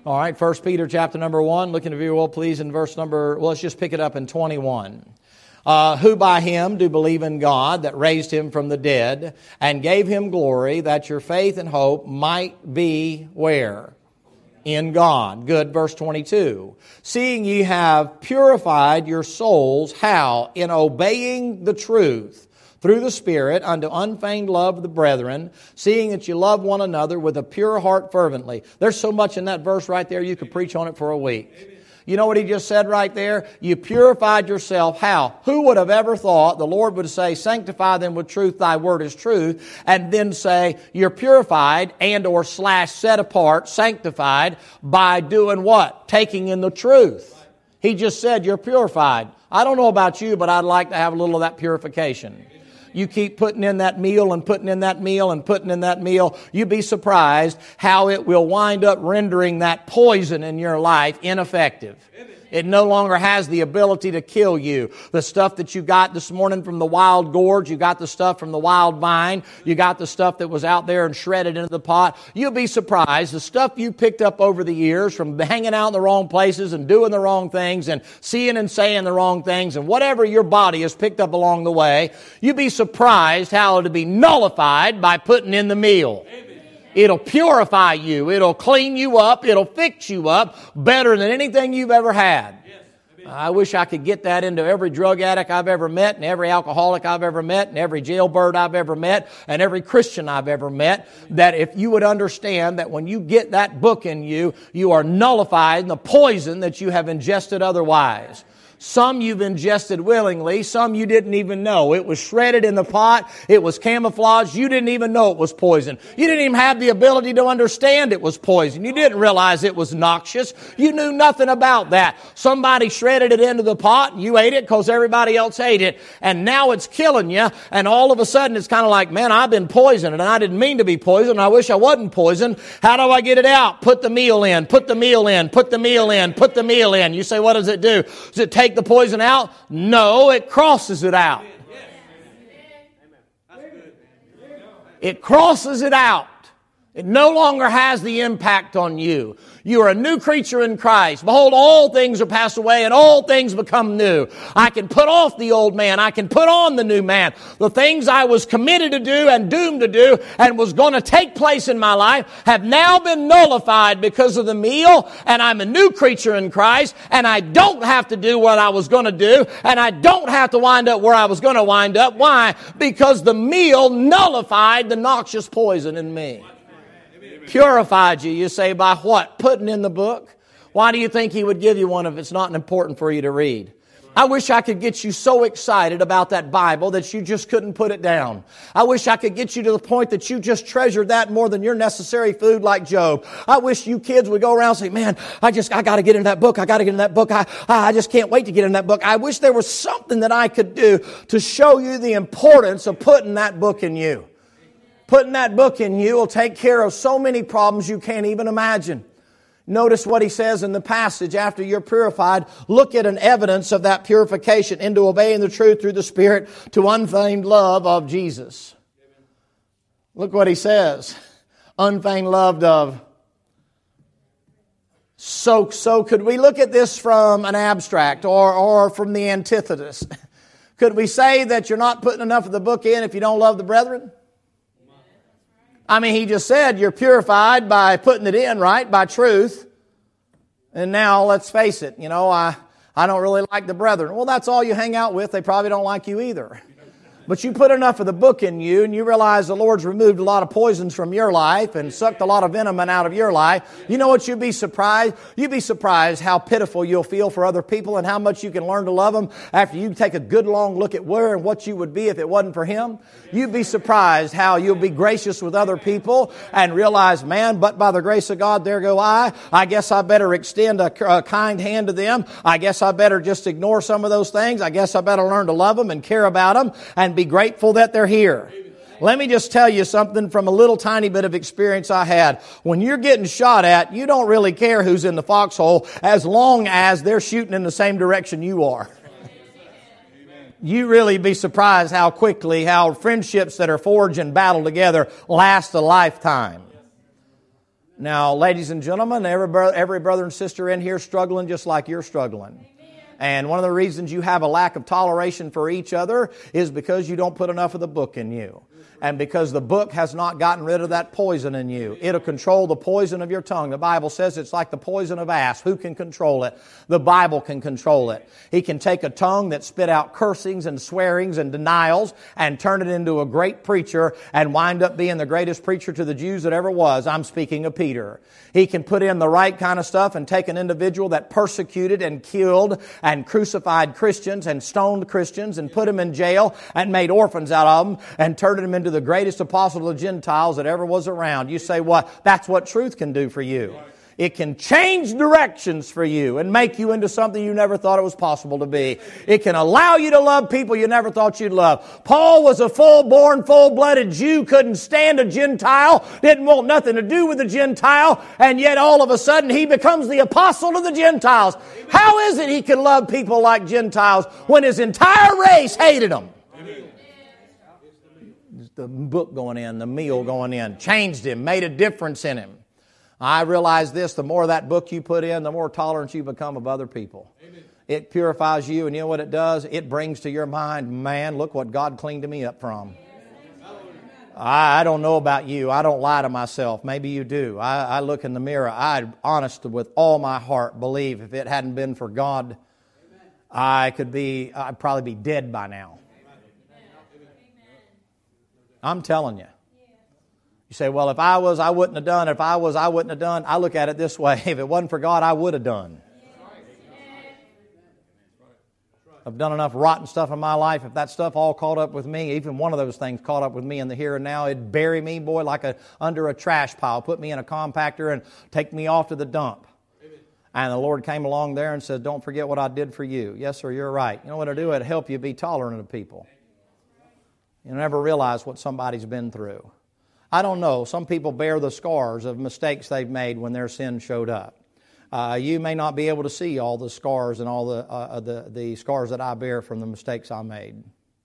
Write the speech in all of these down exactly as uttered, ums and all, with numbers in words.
All right, First Peter chapter number one, looking if you will, please, in verse number, well, let's just pick it up in twenty-one. Uh, who by him do believe in God that raised him from the dead and gave him glory, that your faith and hope might be where? In God. Good, verse twenty-two. Seeing ye have purified your souls, how? In obeying the truth, through the Spirit, unto unfeigned love of the brethren, seeing that you love one another with a pure heart fervently. There's so much in that verse right there, you could preach on it for a week. Amen. You know what he just said right there? You purified yourself. How? Who would have ever thought the Lord would say, sanctify them with truth, thy word is truth, and then say, you're purified and or slash set apart, sanctified, by doing what? Taking in the truth. He just said you're purified. I don't know about you, but I'd like to have a little of that purification. You keep putting in that meal and putting in that meal and putting in that meal, you'd be surprised how it will wind up rendering that poison in your life ineffective. It no longer has the ability to kill you. The stuff that you got this morning from the wild gourd, you got the stuff from the wild vine, you got the stuff that was out there and shredded into the pot. You'll be surprised. The stuff you picked up over the years from hanging out in the wrong places and doing the wrong things and seeing and saying the wrong things and whatever your body has picked up along the way, you'll be surprised how it'll be nullified by putting in the meal. Amen. It'll purify you. It'll clean you up. It'll fix you up better than anything you've ever had. I wish I could get that into every drug addict I've ever met and every alcoholic I've ever met and every jailbird I've ever met and every Christian I've ever met, that if you would understand that when you get that book in you, you are nullifying the poison that you have ingested otherwise. Some you've ingested willingly, some you didn't even know. It was shredded in the pot, it was camouflaged, you didn't even know it was poison. You didn't even have the ability to understand it was poison. You didn't realize it was noxious. You knew nothing about that. Somebody shredded it into the pot and you ate it because everybody else ate it, and now it's killing you, and all of a sudden it's kind of like, man, I've been poisoned and I didn't mean to be poisoned. I wish I wasn't poisoned. How do I get it out? Put the meal in, put the meal in, put the meal in, put the meal in. You say, what does it do? Does it take the poison out? No, it crosses it out. It crosses it out. It no longer has the impact on you. You are a new creature in Christ. Behold, all things are passed away and all things become new. I can put off the old man. I can put on the new man. The things I was committed to do and doomed to do and was going to take place in my life have now been nullified because of the meal, and I'm a new creature in Christ, and I don't have to do what I was going to do, and I don't have to wind up where I was going to wind up. Why? Because the meal nullified the noxious poison in me. Purified you. You say, by what? Putting in the book? Why do you think He would give you one if it's not important for you to read? I wish I could get you so excited about that Bible that you just couldn't put it down. I wish I could get you to the point that you just treasured that more than your necessary food like Job. I wish you kids would go around and say, man, I just, I got to get in that book. I got to get in that book. I, I just can't wait to get in that book. I wish there was something that I could do to show you the importance of putting that book in you. Putting that book in you will take care of so many problems you can't even imagine. Notice what he says in the passage after you're purified. Look at an evidence of that purification into obeying the truth through the Spirit to unfeigned love of Jesus. Look what he says. Unfeigned love of. So, so could we look at this from an abstract or, or from the antithesis? Could we say that you're not putting enough of the book in if you don't love the brethren? I mean, he just said you're purified by putting it in, right? By truth. And now, let's face it, you know, I, I don't really like the brethren. Well, that's all you hang out with. They probably don't like you either. But you put enough of the book in you and you realize the Lord's removed a lot of poisons from your life and sucked a lot of venom out of your life. You know what? You'd be surprised. You'd be surprised how pitiful you'll feel for other people and how much you can learn to love them after you take a good long look at where and what you would be if it wasn't for Him. You'd be surprised how you'll be gracious with other people and realize, man, but by the grace of God, there go I. I guess I better extend a, a kind hand to them. I guess I better just ignore some of those things. I guess I better learn to love them and care about them and be grateful that they're here. Let me just tell you something from a little tiny bit of experience I had. When you're getting shot at, you don't really care who's in the foxhole as long as they're shooting in the same direction you are. You really be surprised how quickly, how friendships that are forged in battle together last a lifetime. Now, ladies and gentlemen, every, bro- every brother and sister in here struggling just like you're struggling. And one of the reasons you have a lack of toleration for each other is because you don't put enough of the book in you. And because the book has not gotten rid of that poison in you. It'll control the poison of your tongue. The Bible says it's like the poison of asp. Who can control it? The Bible can control it. He can take a tongue that spit out cursings and swearings and denials and turn it into a great preacher and wind up being the greatest preacher to the Jews that ever was. I'm speaking of Peter. He can put in the right kind of stuff and take an individual that persecuted and killed and crucified Christians and stoned Christians and put them in jail and made orphans out of them and turned them into the greatest apostle of the Gentiles that ever was around. You say, what? Well, that's what truth can do for you. It can change directions for you and make you into something you never thought it was possible to be. It can allow you to love people you never thought you'd love. Paul was a full-born, full-blooded Jew, couldn't stand a Gentile, didn't want nothing to do with a Gentile, and yet all of a sudden he becomes the apostle of the Gentiles. How is it he can love people like Gentiles when his entire race hated them? The book going in, the meal going in, changed him, made a difference in him. I realize this, the more of that book you put in, the more tolerant you become of other people. Amen. It purifies you, and you know what it does? It brings to your mind, man, look what God cleaned me up from. I, I don't know about you. I don't lie to myself. Maybe you do. I, I look in the mirror. I, honest with all my heart, believe if it hadn't been for God, I could be, I'd probably be dead by now. I'm telling you. You say, well, if I was, I wouldn't have done. If I was, I wouldn't have done. I look at it this way. If it wasn't for God, I would have done. I've done enough rotten stuff in my life. If that stuff all caught up with me, even one of those things caught up with me in the here and now, it'd bury me, boy, like a under a trash pile. Put me in a compactor and take me off to the dump. Amen. And the Lord came along there and said, don't forget what I did for you. Yes, sir, you're right. You know what I do? It'll help you be tolerant of people. You never realize what somebody's been through. I don't know. Some people bear the scars of mistakes they've made when their sin showed up. Uh, you may not be able to see all the scars and all the, uh, the the scars that I bear from the mistakes I made.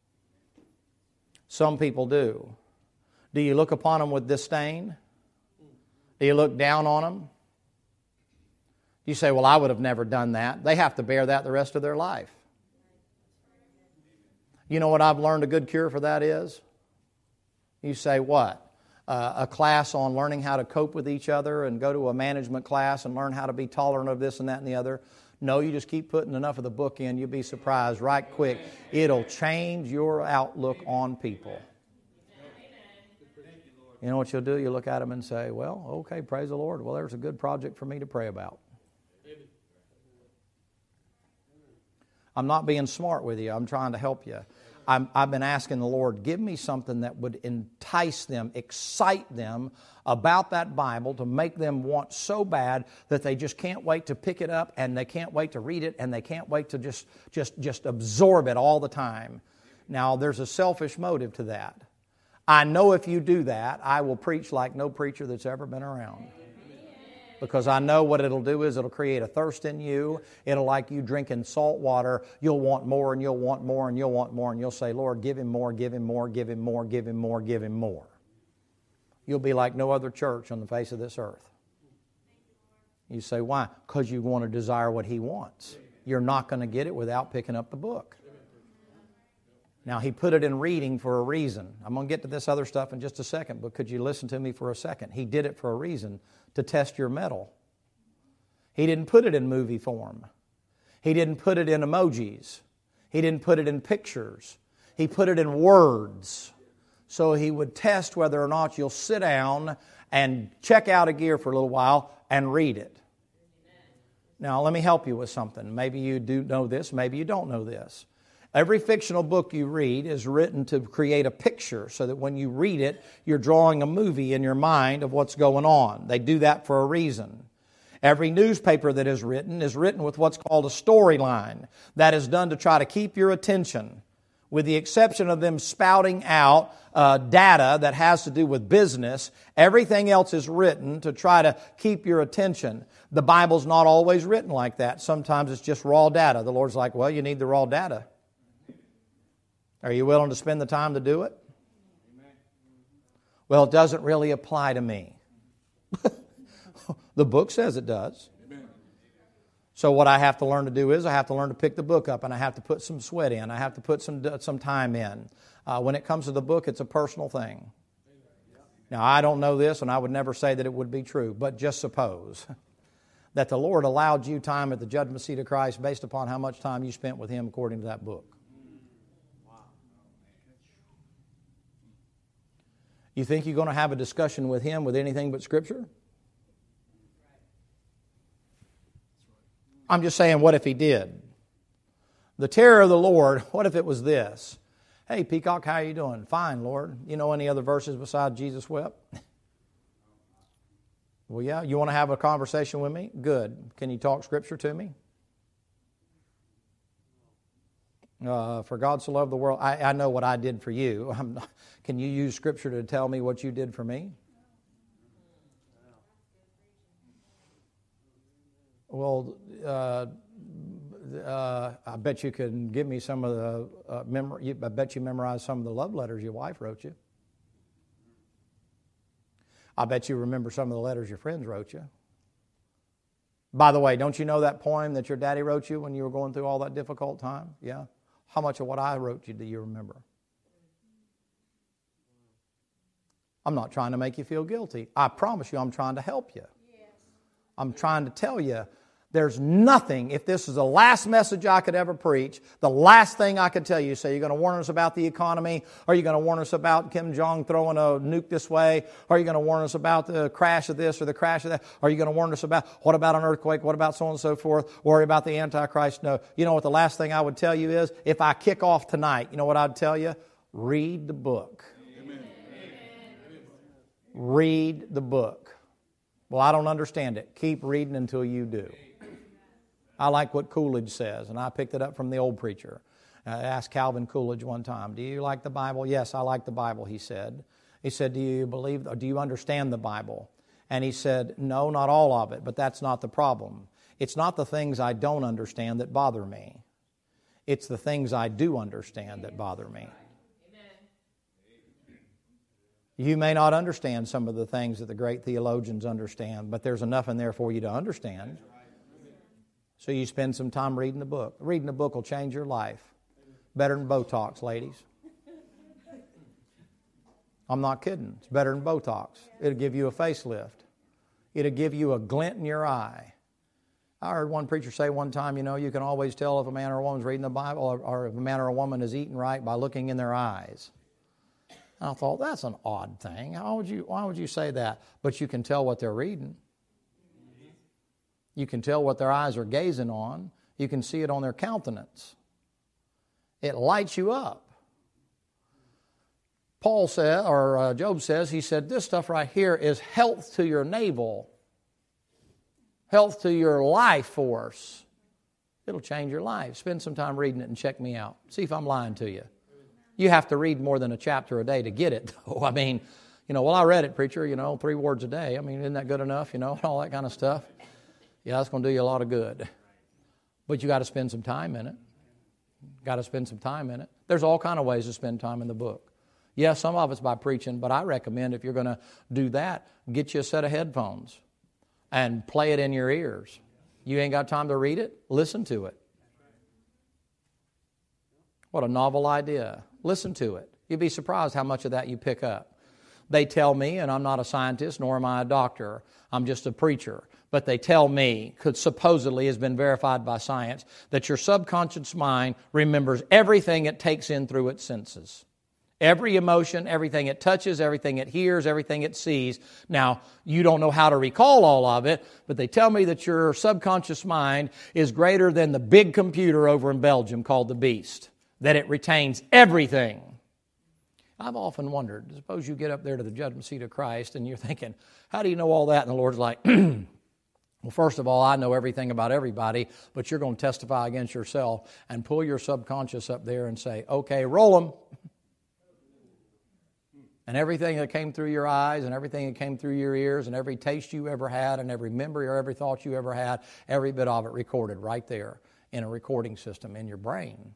Some people do. Do you look upon them with disdain? Do you look down on them? You say, well, I would have never done that. They have to bear that the rest of their life. You know what I've learned a good cure for that is? You say, what? Uh, a class on learning how to cope with each other and go to a management class and learn how to be tolerant of this and that and the other. No, you just keep putting enough of the book in, you'll be surprised right quick. It'll change your outlook on people. You know what you'll do? You look at them and say, well, okay, praise the Lord. Well, there's a good project for me to pray about. I'm not being smart with you. I'm trying to help you. I'm, I've been asking the Lord, give me something that would entice them, excite them about that Bible to make them want so bad that they just can't wait to pick it up and they can't wait to read it and they can't wait to just, just, just absorb it all the time. Now, there's a selfish motive to that. I know if you do that, I will preach like no preacher that's ever been around. Because I know what it'll do is it'll create a thirst in you. It'll like you drinking salt water. You'll want more and you'll want more and you'll want more. And you'll say, Lord, give him more, give him more, give him more, give him more, give him more. You'll be like no other church on the face of this earth. You say, why? Because you want to desire what he wants. You're not going to get it without picking up the book. Now, he put it in reading for a reason. I'm going to get to this other stuff in just a second, but could you listen to me for a second? He did it for a reason, to test your mettle. He didn't put it in movie form. He didn't put it in emojis. He didn't put it in pictures. He put it in words. So he would test whether or not you'll sit down and check out a gear for a little while and read it. Now, let me help you with something. Maybe you do know this, maybe you don't know this. Every fictional book you read is written to create a picture so that when you read it, you're drawing a movie in your mind of what's going on. They do that for a reason. Every newspaper that is written is written with what's called a storyline. That is done to try to keep your attention. With the exception of them spouting out uh, data that has to do with business, everything else is written to try to keep your attention. The Bible's not always written like that. Sometimes it's just raw data. The Lord's like, well, you need the raw data. Are you willing to spend the time to do it? Well, it doesn't really apply to me. The book says it does. So what I have to learn to do is I have to learn to pick the book up, and I have to put some sweat in. I have to put some some time in. Uh, when it comes to the book, it's a personal thing. Now, I don't know this, and I would never say that it would be true, but just suppose that the Lord allowed you time at the judgment seat of Christ based upon how much time you spent with Him according to that book. You think you're going to have a discussion with Him with anything but Scripture? I'm just saying, what if He did? The terror of the Lord, what if it was this? Hey, Peacock, how are you doing? Fine, Lord. You know any other verses besides Jesus wept? Well, yeah. You want to have a conversation with me? Good. Can you talk Scripture to me? Uh, for God so loved the world. I, I know what I did for you. I'm not, can you use Scripture to tell me what you did for me? Well, uh, uh, I bet you can give me some of the uh, memory. I bet you memorized some of the love letters your wife wrote you. I bet you remember some of the letters your friends wrote you. By the way, don't you know that poem that your daddy wrote you when you were going through all that difficult time? Yeah. How much of what I wrote you do you remember? I'm not trying to make you feel guilty. I promise you I'm trying to help you. I'm trying to tell you there's nothing, if this is the last message I could ever preach, the last thing I could tell you, say, you're going to warn us about the economy? Are you going to warn us about Kim Jong throwing a nuke this way? Are you going to warn us about the crash of this or the crash of that? Are you going to warn us about, what about an earthquake? What about so on and so forth? Worry about the Antichrist? No. You know what the last thing I would tell you is? If I kick off tonight, you know what I'd tell you? Read the book. Amen. Read the book. Well, I don't understand it. Keep reading until you do. I like what Coolidge says, and I picked it up from the old preacher. I asked Calvin Coolidge one time, do you like the Bible? Yes, I like the Bible, he said. He said, do you believe, or do you understand the Bible? And he said, no, not all of it, but that's not the problem. It's not the things I don't understand that bother me. It's the things I do understand that bother me. You may not understand some of the things that the great theologians understand, but there's enough in there for you to understand. So you spend some time reading the book. Reading the book will change your life. Better than Botox, ladies. I'm not kidding. It's better than Botox. It'll give you a facelift. It'll give you a glint in your eye. I heard one preacher say one time, you know, you can always tell if a man or a woman's reading the Bible or, or if a man or a woman is eating right by looking in their eyes. And I thought, that's an odd thing. How would you, why would you say that? But you can tell what they're reading. You can tell what their eyes are gazing on. You can see it on their countenance. It lights you up. Paul said, or uh, Job says, he said, this stuff right here is health to your navel, health to your life force. It'll change your life. Spend some time reading it and check me out. See if I'm lying to you. You have to read more than a chapter a day to get it, though. I mean, you know, well, I read it, preacher, you know, three words a day. I mean, isn't that good enough, you know, all that kind of stuff? Yeah, that's going to do you a lot of good. But you got to spend some time in it. Got to spend some time in it. There's all kind of ways to spend time in the book. Yeah, some of it's by preaching, but I recommend if you're going to do that, get you a set of headphones and play it in your ears. You ain't got time to read it? Listen to it. What a novel idea. Listen to it. You'd be surprised how much of that you pick up. They tell me, and I'm not a scientist, nor am I a doctor, I'm just a preacher, but they tell me, because supposedly has been verified by science, that your subconscious mind remembers everything it takes in through its senses. Every emotion, everything it touches, everything it hears, everything it sees. Now, you don't know how to recall all of it, but they tell me that your subconscious mind is greater than the big computer over in Belgium called the Beast, that it retains everything. I've often wondered, suppose you get up there to the judgment seat of Christ and you're thinking, how do you know all that? And the Lord's like, well, first of all, I know everything about everybody, but you're going to testify against yourself and pull your subconscious up there and say, okay, roll them. And everything that came through your eyes and everything that came through your ears and every taste you ever had and every memory or every thought you ever had, every bit of it recorded right there in a recording system in your brain.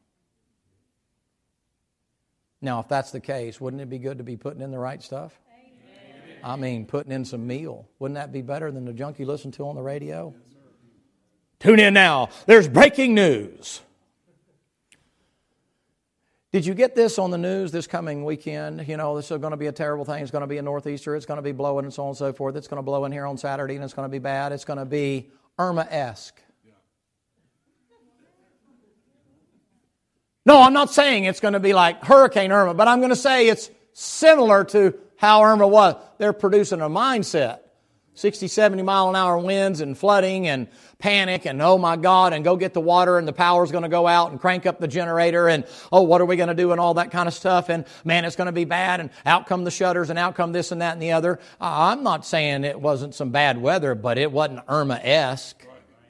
Now, if that's the case, wouldn't it be good to be putting in the right stuff? Amen. I mean, putting in some meal. Wouldn't that be better than the junk you listen to on the radio? Tune in now. There's breaking news. Did you get this on the news this coming weekend? You know, this is going to be a terrible thing. It's going to be a northeaster. It's going to be blowing and so on and so forth. It's going to blow in here on Saturday and it's going to be bad. It's going to be Irma-esque. No, I'm not saying it's going to be like Hurricane Irma, but I'm going to say it's similar to how Irma was. They're producing a mindset. sixty, seventy mile an hour winds and flooding and panic and oh my God, and go get the water and the power's going to go out and crank up the generator and oh, what are we going to do and all that kind of stuff, and man, it's going to be bad, and out come the shutters and out come this and that and the other. I'm not saying it wasn't some bad weather, but it wasn't Irma-esque.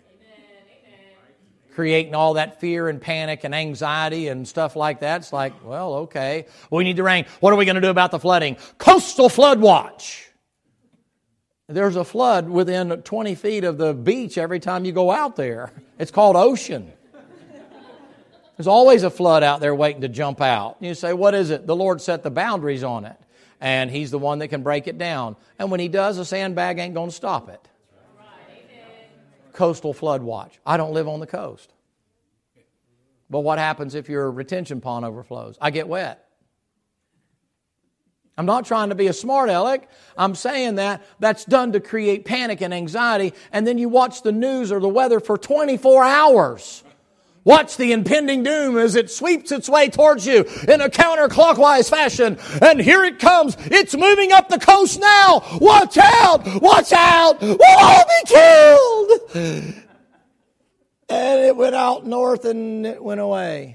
Creating all that fear and panic and anxiety and stuff like that. It's like, well, okay, we need the rain. What are we going to do about the flooding? Coastal flood watch. There's a flood within twenty feet of the beach every time you go out there. It's called ocean. There's always a flood out there waiting to jump out. You say, what is it? The Lord set the boundaries on it. And He's the one that can break it down. And when He does, a sandbag ain't going to stop it. Coastal flood watch. I don't live on the coast. But what happens if your retention pond overflows? I get wet. I'm not trying to be a smart aleck. I'm saying that that's done to create panic and anxiety, and then you watch the news or the weather for twenty-four hours. Watch the impending doom as it sweeps its way towards you in a counterclockwise fashion. And here it comes. It's moving up the coast now. Watch out! Watch out! We'll all be killed! And it went out north and it went away.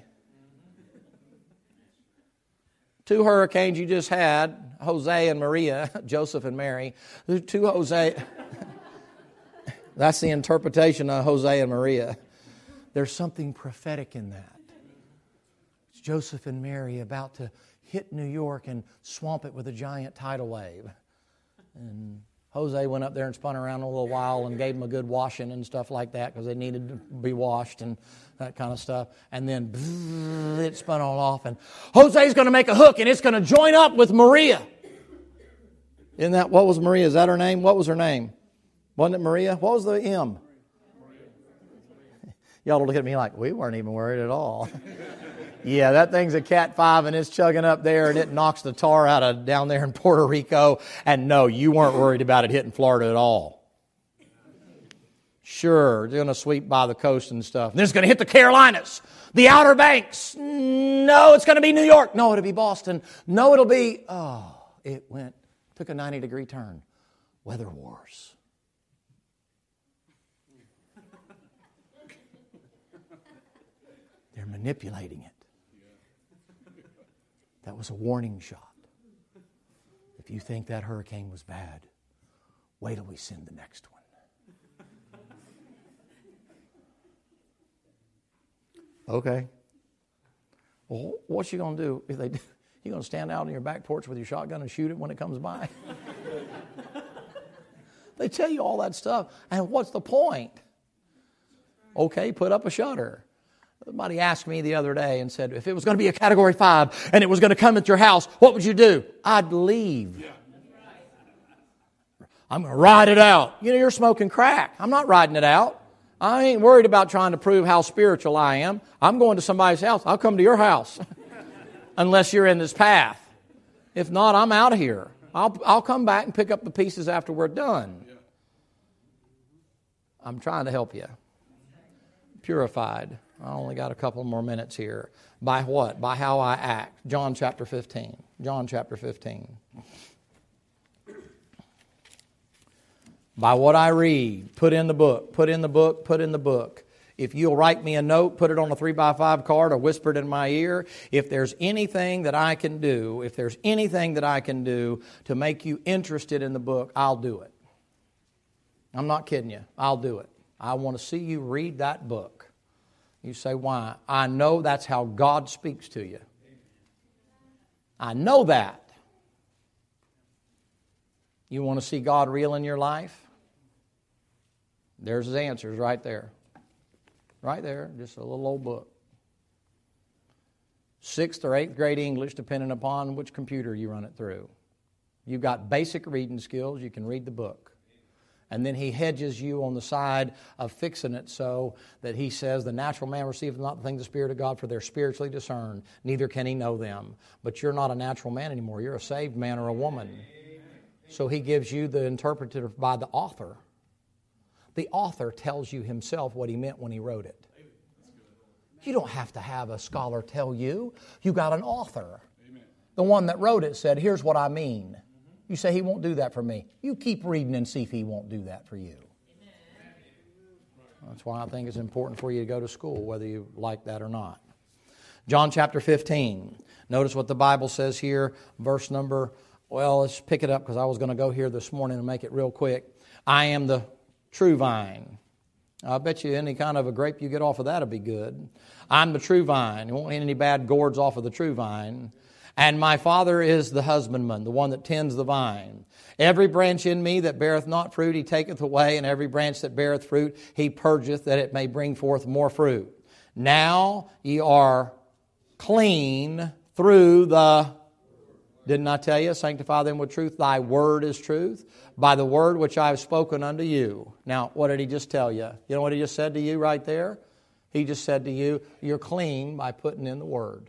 Two hurricanes you just had, Jose and Maria, Joseph and Mary. Two Jose. That's the interpretation of Jose and Maria. There's something prophetic in that. It's Joseph and Mary about to hit New York and swamp it with a giant tidal wave. And Jose went up there and spun around a little while and gave them a good washing and stuff like that because they needed to be washed and that kind of stuff. And then bzzz, it spun all off. And Jose's going to make a hook and it's going to join up with Maria. Isn't that, what was Maria? Is that her name? What was her name? Wasn't it Maria? What was the M? Y'all look at me like, we weren't even worried at all. Yeah, that thing's a Cat five and it's chugging up there and it knocks the tar out of down there in Puerto Rico. And no, you weren't worried about it hitting Florida at all. Sure, it's going to sweep by the coast and stuff. And then it's going to hit the Carolinas, the Outer Banks. No, it's going to be New York. No, it'll be Boston. No, it'll be, oh, it went, took a ninety degree turn. Weather wars. They're manipulating it. That was a warning shot. If you think that hurricane was bad, wait till we send the next one. Okay. Well, what's you going to do if they do? You going to stand out on your back porch with your shotgun and shoot it when it comes by? They tell you all that stuff. And what's the point? Okay, put up a shutter. Somebody asked me the other day and said, if it was going to be a Category five and it was going to come at your house, what would you do? I'd leave. Yeah. I'm going to ride it out. You know, you're smoking crack. I'm not riding it out. I ain't worried about trying to prove how spiritual I am. I'm going to somebody's house. I'll come to your house. Unless you're in this path. If not, I'm out of here. I'll, I'll come back and pick up the pieces after we're done. Yeah. I'm trying to help you. Purified. I only got a couple more minutes here. By what? By how I act. John chapter fifteen. John chapter fifteen. By what I read. Put in the book. Put in the book. Put in the book. If you'll write me a note, put it on a three by five card or whisper it in my ear. If there's anything that I can do, if there's anything that I can do to make you interested in the book, I'll do it. I'm not kidding you. I'll do it. I want to see you read that book. You say, why? I know that's how God speaks to you. I know that. You want to see God real in your life? There's His answers right there. Right there, just a little old book. Sixth or eighth grade English, depending upon which computer you run it through. You've got basic reading skills. You can read the book. And then He hedges you on the side of fixing it so that He says, the natural man receiveth not the things of the Spirit of God, for they're spiritually discerned, neither can he know them. But you're not a natural man anymore. You're a saved man or a woman. So He gives you the interpreter by the author. The author tells you himself what he meant when he wrote it. You don't have to have a scholar tell you. You got an author. The one that wrote it said, here's what I mean. You say, He won't do that for me. You keep reading and see if He won't do that for you. That's why I think it's important for you to go to school, whether you like that or not. John chapter fifteen. Notice what the Bible says here, verse number, well, let's pick it up because I was going to go here this morning and make it real quick. I am the true vine. I bet you any kind of a grape you get off of that will be good. I'm the true vine. You won't get any bad gourds off of the true vine. And my Father is the husbandman, the one that tends the vine. Every branch in me that beareth not fruit, He taketh away, and every branch that beareth fruit, He purgeth, that it may bring forth more fruit. Now ye are clean through the, didn't I tell you, sanctify them with truth? Thy word is truth. By the word which I have spoken unto you. Now, what did He just tell you? You know what He just said to you right there? He just said to you, you're clean by putting in the word.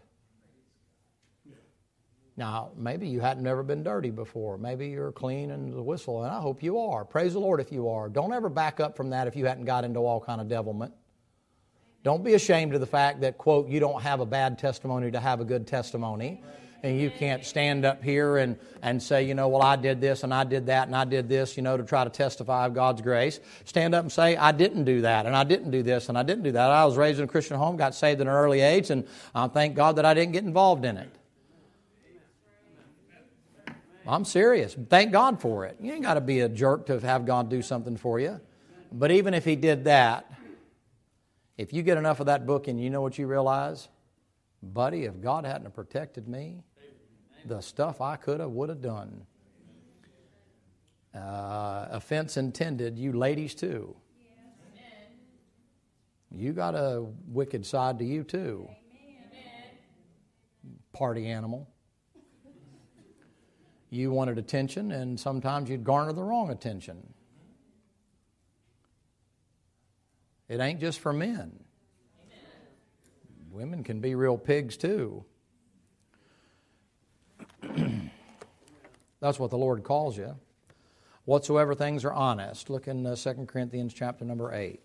Now, maybe you hadn't ever been dirty before. Maybe you're clean and the whistle, and I hope you are. Praise the Lord if you are. Don't ever back up from that if you hadn't got into all kind of devilment. Don't be ashamed of the fact that, quote, you don't have a bad testimony to have a good testimony. And you can't stand up here and, and say, you know, well, I did this and I did that and I did this, you know, to try to testify of God's grace. Stand up and say, I didn't do that and I didn't do this and I didn't do that. I was raised in a Christian home, got saved at an early age, and I thank God that I didn't get involved in it. I'm serious. Thank God for it. You ain't got to be a jerk to have God do something for you. But even if He did that, if you get enough of that book and you know what you realize, buddy, if God hadn't protected me, the stuff I could have, would have done. Uh, offense intended, you ladies too. You got a wicked side to you too. Party animal. You wanted attention, and sometimes you'd garner the wrong attention. It ain't just for men. Women can be real pigs too. That's what the Lord calls you. Whatsoever things are honest. Look in uh, Second Corinthians chapter number eight.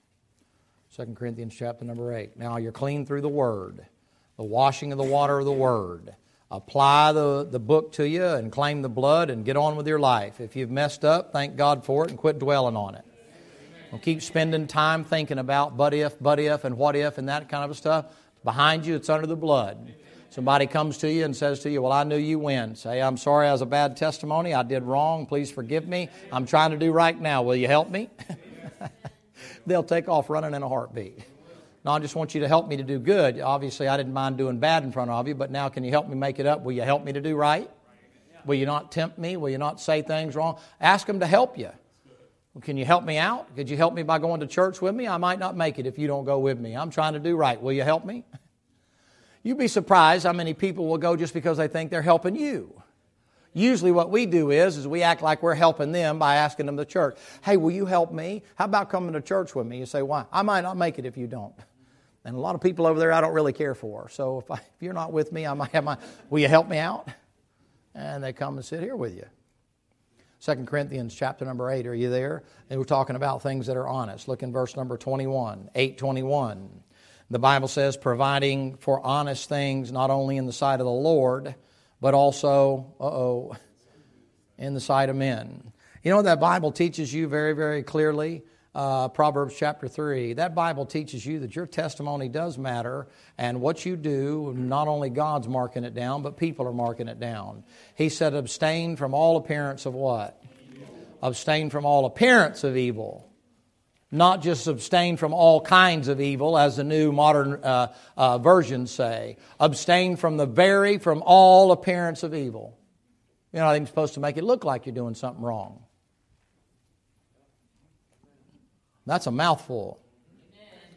Second Corinthians chapter number eight. Now you're clean through the Word. The washing of the water of the Word. Apply the, the book to you and claim the blood and get on with your life. If you've messed up, thank God for it and quit dwelling on it. Don't keep spending time thinking about but if, but if, and what if, and that kind of stuff. It's behind you, it's under the blood. Somebody comes to you and says to you, well, I knew you when. Say, I'm sorry, I was a bad testimony. I did wrong. Please forgive me. I'm trying to do right now. Will you help me? They'll take off running in a heartbeat. No, I just want you to help me to do good. Obviously, I didn't mind doing bad in front of you, but now can you help me make it up? Will you help me to do right? Will you not tempt me? Will you not say things wrong? Ask them to help you. Well, can you help me out? Could you help me by going to church with me? I might not make it if you don't go with me. I'm trying to do right. Will you help me? You'd be surprised how many people will go just because they think they're helping you. Usually what we do is, is we act like we're helping them by asking them to church. Hey, will you help me? How about coming to church with me? You say, why? I might not make it if you don't. And a lot of people over there I don't really care for. So if, I, if you're not with me, I might have my, will you help me out? And they come and sit here with you. Second Corinthians chapter number eight, are you there? And we're talking about things that are honest. Look in verse number twenty-one, eight twenty-one. The Bible says, providing for honest things, not only in the sight of the Lord, but also, uh-oh, in the sight of men. You know, that Bible teaches you very, very clearly, uh, Proverbs chapter three, that Bible teaches you that your testimony does matter, and what you do, not only God's marking it down, but people are marking it down. He said, abstain from all appearance of what? Abstain from all appearance of evil. Not just abstain from all kinds of evil, as the new modern uh, uh, versions say. Abstain from the very, from all appearance of evil. You're not even supposed to make it look like you're doing something wrong. That's a mouthful.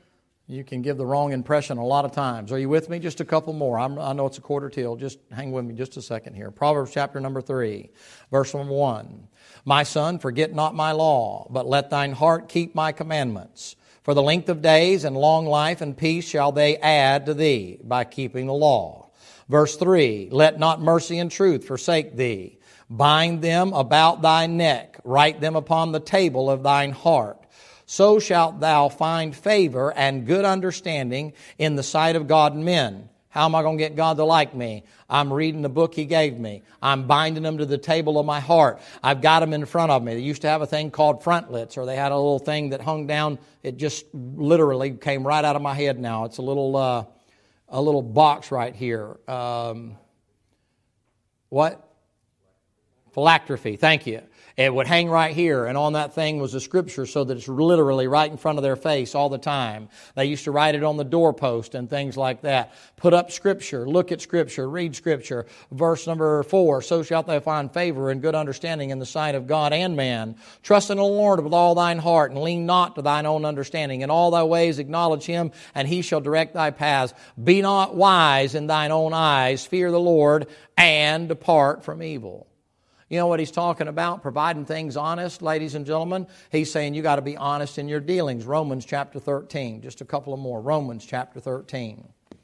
You can give the wrong impression a lot of times. Are you with me? Just a couple more. I'm, I know it's a quarter till. Just hang with me just a second here. Proverbs chapter number three, verse number one. My son, forget not my law, but let thine heart keep my commandments. For the length of days and long life and peace shall they add to thee by keeping the law. Verse three, let not mercy and truth forsake thee. Bind them about thy neck, write them upon the table of thine heart. So shalt thou find favor and good understanding in the sight of God and men. How am I going to get God to like me? I'm reading the book He gave me. I'm binding them to the table of my heart. I've got them in front of me. They used to have a thing called frontlets, or they had a little thing that hung down. It just literally came right out of my head now. It's a little uh, a little box right here. Um, what? Phylactery. Thank you. It would hang right here, and on that thing was a scripture so that it's literally right in front of their face all the time. They used to write it on the doorpost and things like that. Put up scripture, look at scripture, read scripture. Verse number four, so shalt thou find favor and good understanding in the sight of God and man. Trust in the Lord with all thine heart, and lean not to thine own understanding. In all thy ways acknowledge Him, and He shall direct thy paths. Be not wise in thine own eyes, fear the Lord, and depart from evil. You know what he's talking about? Providing things honest, ladies and gentlemen. He's saying you got to be honest in your dealings. Romans chapter thirteen. Just a couple of more. Romans chapter thirteen.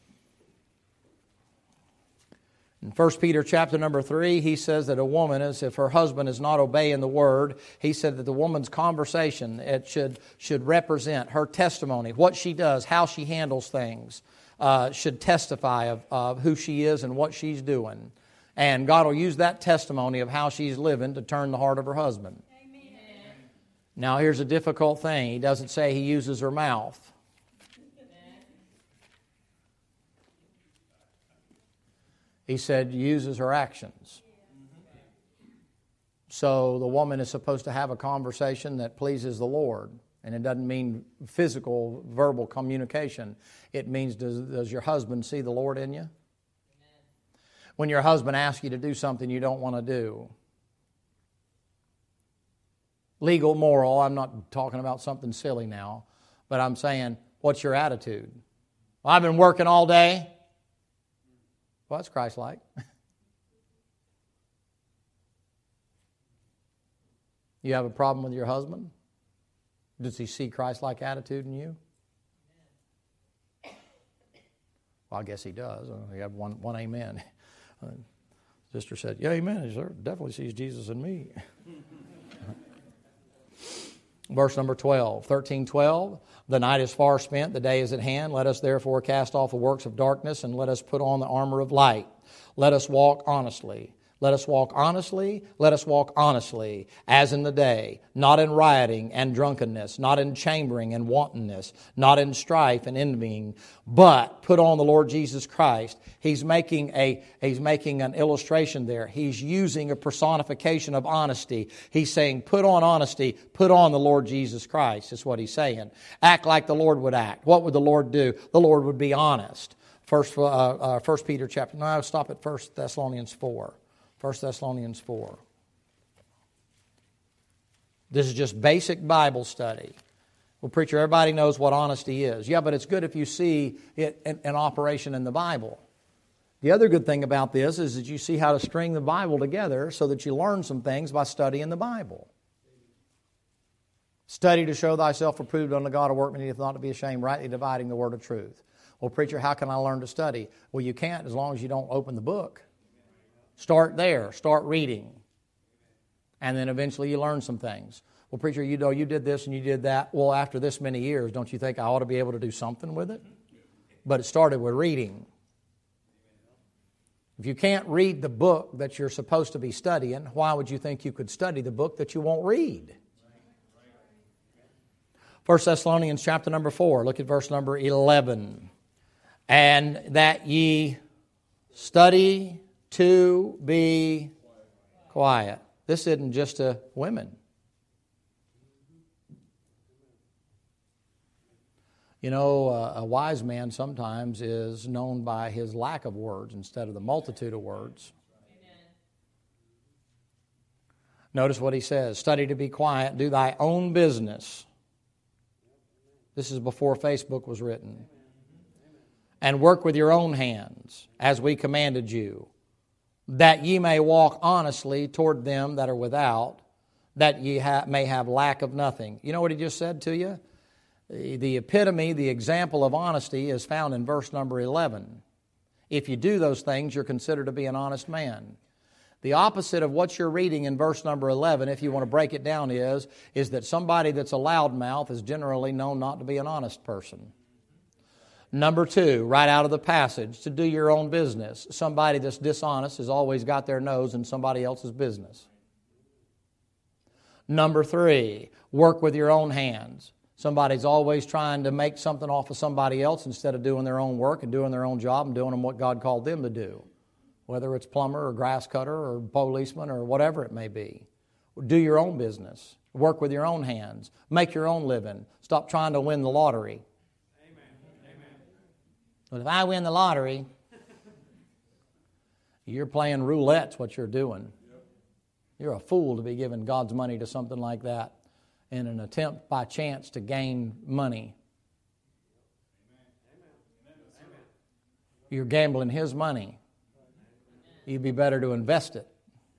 In First Peter chapter number three, he says that a woman, as if her husband is not obeying the word, he said that the woman's conversation, it should, should represent her testimony, what she does, how she handles things, uh, should testify of, of who she is and what she's doing. And God will use that testimony of how she's living to turn the heart of her husband. Amen. Now here's a difficult thing. He doesn't say He uses her mouth. He said uses her actions. So the woman is supposed to have a conversation that pleases the Lord. And it doesn't mean physical, verbal communication. It means does, does your husband see the Lord in you? When your husband asks you to do something you don't want to do. Legal, moral, I'm not talking about something silly now, but I'm saying, what's your attitude? Well, I've been working all day. Well, that's Christ-like. You have a problem with your husband? Does he see Christ-like attitude in you? Well, I guess he does. We have one, one amen. Sister said, yeah, amen. He definitely sees Jesus in me. Verse number twelve, thirteen twelve. The night is far spent, the day is at hand. Let us therefore cast off the works of darkness, and let us put on the armor of light. Let us walk honestly. Let us walk honestly, let us walk honestly, as in the day, not in rioting and drunkenness, not in chambering and wantonness, not in strife and envying, but put on the Lord Jesus Christ. He's making a he's making an illustration there. He's using a personification of honesty. He's saying, put on honesty, put on the Lord Jesus Christ, is what he's saying. Act like the Lord would act. What would the Lord do? The Lord would be honest. First, uh, uh, First Peter chapter, no, stop at First Thessalonians four. First Thessalonians four. This is just basic Bible study. Well, preacher, everybody knows what honesty is. Yeah, but it's good if you see it in, in operation in the Bible. The other good thing about this is that you see how to string the Bible together so that you learn some things by studying the Bible. Study to show thyself approved unto God, a workman needeth not to be ashamed, rightly dividing the word of truth. Well, preacher, how can I learn to study? Well, you can't as long as you don't open the book. Start there. Start reading. And then eventually you learn some things. Well, preacher, you know, you did this and you did that. Well, after this many years, don't you think I ought to be able to do something with it? But it started with reading. If you can't read the book that you're supposed to be studying, why would you think you could study the book that you won't read? First Thessalonians chapter number four. Look at verse number eleven. And that ye study to be quiet. This isn't just to women. You know, a, a wise man sometimes is known by his lack of words instead of the multitude of words. Amen. Notice what he says. Study to be quiet. Do thy own business. This is before Facebook was written. And work with your own hands, as we commanded you, that ye may walk honestly toward them that are without, that ye ha- may have lack of nothing. You know what he just said to you? The, the epitome, the example of honesty is found in verse number eleven. If you do those things, you're considered to be an honest man. The opposite of what you're reading in verse number eleven, if you want to break it down, is, is that somebody that's a loudmouth is generally known not to be an honest person. Number two, right out of the passage, to do your own business. Somebody that's dishonest has always got their nose in somebody else's business. Number three, work with your own hands. Somebody's always trying to make something off of somebody else instead of doing their own work and doing their own job and doing what God called them to do. Whether it's plumber or grass cutter or policeman or whatever it may be. Do your own business. Work with your own hands. Make your own living. Stop trying to win the lottery. But if I win the lottery, you're playing roulette's what you're doing. You're a fool to be giving God's money to something like that in an attempt by chance to gain money. You're gambling His money. You'd be better to invest it.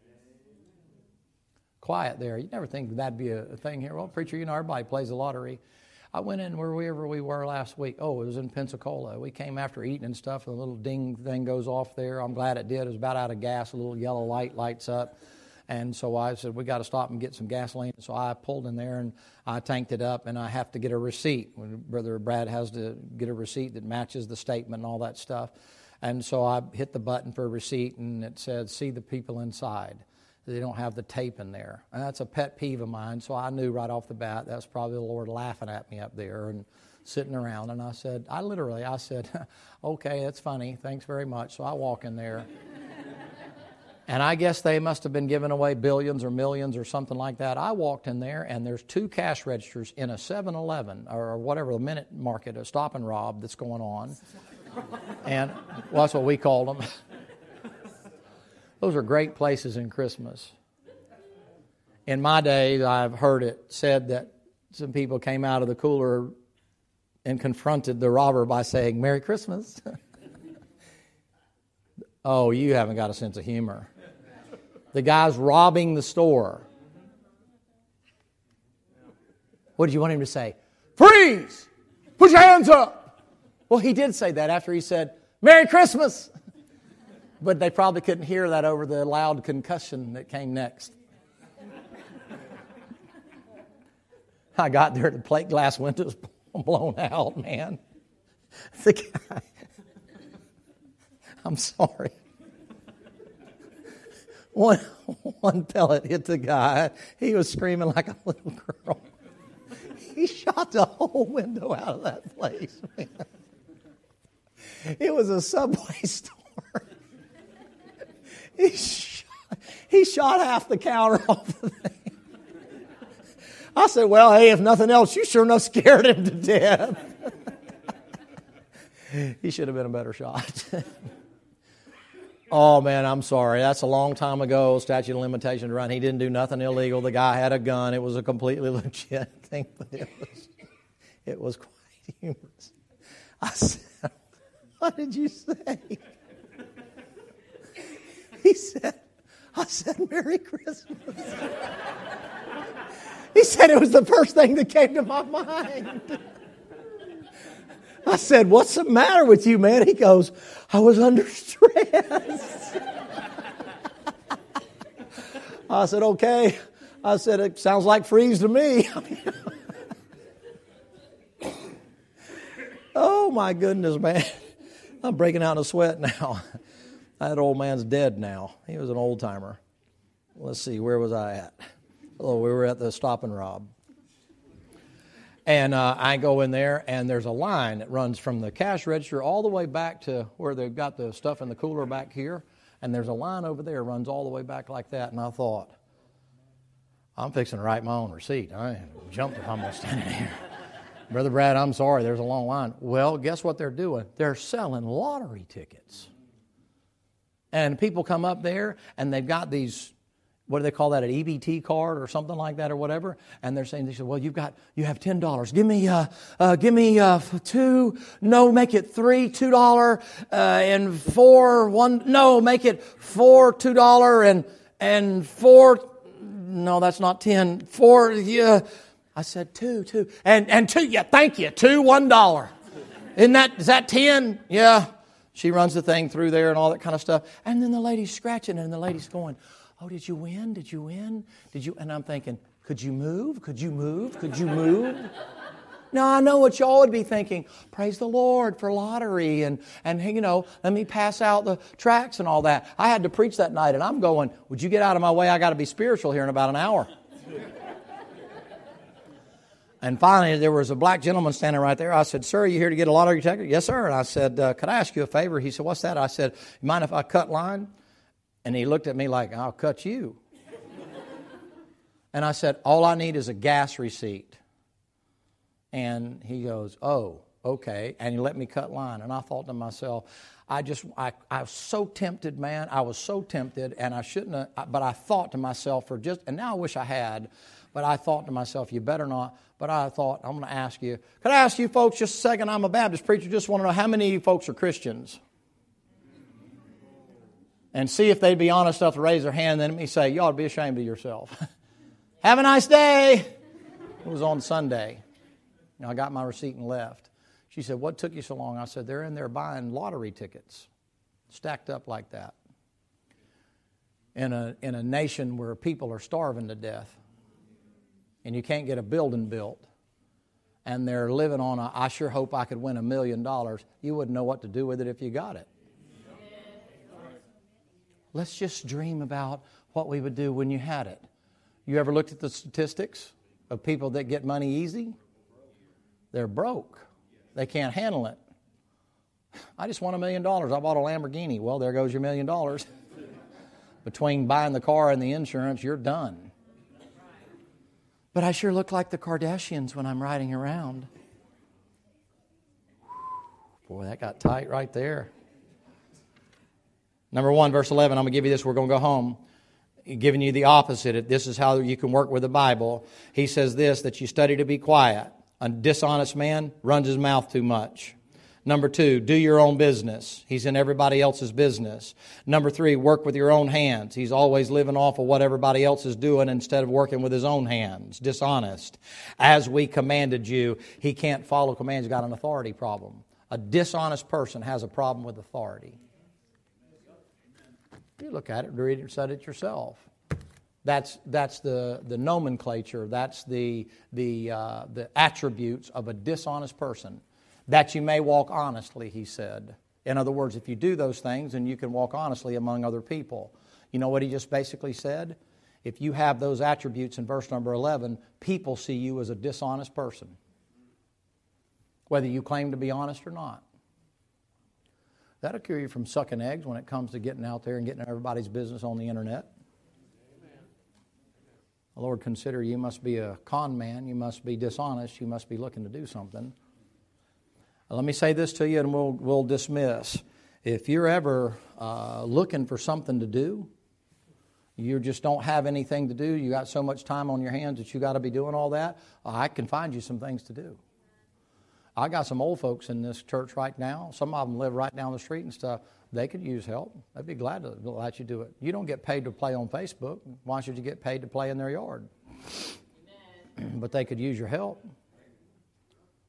Quiet there. You never think that'd be a thing here. Well, preacher, you know, everybody plays the lottery. I went in wherever we were last week. Oh, it was in Pensacola. We came after eating and stuff, and a little ding thing goes off there. I'm glad it did. It was about out of gas. A little yellow light lights up. And so I said, we got to stop and get some gasoline. So I pulled in there, and I tanked it up, and I have to get a receipt. Brother Brad has to get a receipt that matches the statement and all that stuff. And so I hit the button for a receipt, and it said, see the people inside. They don't have the tape in there. And that's a pet peeve of mine, so I knew right off the bat that's probably the Lord laughing at me up there and sitting around. And I said, I literally, I said, okay, that's funny. Thanks very much. So I walk in there. And I guess they must have been giving away billions or millions or something like that. I walked in there, and there's two cash registers in a seven eleven or whatever, the minute market, a stop and rob that's going on. And well, that's what we called them. Those are great places in Christmas. In my day, I've heard it said that some people came out of the cooler and confronted the robber by saying, Merry Christmas. Oh, you haven't got a sense of humor. The guy's robbing the store. What did you want him to say? Freeze! Put your hands up! Well, he did say that after he said, Merry Christmas! But they probably couldn't hear that over the loud concussion that came next. I got there, the plate glass windows blown out, man. The guy, I'm sorry. One, one pellet hit the guy. He was screaming like a little girl. He shot the whole window out of that place, man. It was a Subway store. He shot, he shot half the counter off the thing. I said, well, hey, if nothing else, you sure enough scared him to death. He should have been a better shot. Oh, man, I'm sorry. That's a long time ago, statute of limitations run. He didn't do nothing illegal. The guy had a gun. It was a completely legit thing, but it was, it was quite humorous. I said, what did you say? He said, I said, Merry Christmas. He said it was the first thing that came to my mind. I said, what's the matter with you, man? He goes, I was under stress. I said, okay. I said, it sounds like freeze to me. Oh, my goodness, man. I'm breaking out in a sweat now. That old man's dead now. He was an old timer. Let's see, where was I at? Oh, we were at the Stop and Rob. And uh, I go in there, and there's a line that runs from the cash register all the way back to where they've got the stuff in the cooler back here. And there's a line over there runs all the way back like that. And I thought, I'm fixing to write my own receipt. I jumped if I'm going to stand in here. Brother Brad, I'm sorry, there's a long line. Well, guess what they're doing? They're selling lottery tickets. And people come up there, and they've got these what do they call that, an E B T card or something like that or whatever? And they're saying, they said, well, you've got, you have ten dollars. Give me, uh, uh, give me, uh, two, no, make it three, two dollars, uh, and four, one, no, make it four, two dollars, and, and four, no, that's not ten, four, yeah. I said two, two, and, and two, yeah, thank you, two, one dollar. Isn't that, is that ten? Yeah. She runs the thing through there and all that kind of stuff. And then the lady's scratching and the lady's going, oh, did you win? Did you win? Did you? And I'm thinking, could you move? Could you move? Could you move? Now, I know what y'all would be thinking. Praise the Lord for lottery and, and you know, let me pass out the tracts and all that. I had to preach that night and I'm going, would you get out of my way? I got to be spiritual here in about an hour. And finally, there was a black gentleman standing right there. I said, sir, are you here to get a lottery ticket? Yes, sir. And I said, uh, could I ask you a favor? He said, what's that? I said, you mind if I cut line? And he looked at me like, I'll cut you. And I said, all I need is a gas receipt. And he goes, oh, okay. And he let me cut line. And I thought to myself, I just, I, I was so tempted, man. I was so tempted, and I shouldn't have, but I thought to myself for just, and now I wish I had, but I thought to myself, you better not. But I thought, I'm going to ask you, could I ask you folks just a second? I'm a Baptist preacher. Just want to know how many of you folks are Christians? And see if they'd be honest enough to raise their hand, then let me say, you ought to be ashamed of yourself. Have a nice day. It was on Sunday. You know, I got my receipt and left. She said, what took you so long? I said, they're in there buying lottery tickets, stacked up like that, in a, in a nation where people are starving to death, and you can't get a building built, and they're living on a, I sure hope I could win a million dollars. You wouldn't know what to do with it if you got it. Let's just dream about what we would do when you had it. You ever looked at the statistics of people that get money easy? They're broke. They can't handle it. I just won a million dollars. I bought a Lamborghini. Well, there goes your million dollars. Between buying the car and the insurance, you're done. But I sure look like the Kardashians when I'm riding around. Boy, that got tight right there. Number one, verse eleven, I'm going to give you this. We're going to go home. Giving you the opposite. This is how you can work with the Bible. He says this, that you study to be quiet. A dishonest man runs his mouth too much. Number two, do your own business. He's in everybody else's business. Number three, work with your own hands. He's always living off of what everybody else is doing instead of working with his own hands. Dishonest. As we commanded you, he can't follow commands. He's got an authority problem. A dishonest person has a problem with authority. You look at it, read it, and study it yourself. That's that's the, the nomenclature. That's the the uh, the attributes of a dishonest person. That you may walk honestly, he said. In other words, if you do those things, then you can walk honestly among other people. You know what he just basically said? If you have those attributes in verse number eleven, people see you as a dishonest person, whether you claim to be honest or not. That'll cure you from sucking eggs when it comes to getting out there and getting everybody's business on the internet. Amen. The Lord consider you must be a con man, you must be dishonest, you must be looking to do something. Let me say this to you and we'll, we'll dismiss. If you're ever uh, looking for something to do, you just don't have anything to do, you got so much time on your hands that you got to be doing all that, I can find you some things to do. I got some old folks in this church right now. Some of them live right down the street and stuff. They could use help. They'd be glad to let you do it. You don't get paid to play on Facebook. Why should you get paid to play in their yard? But they could use your help.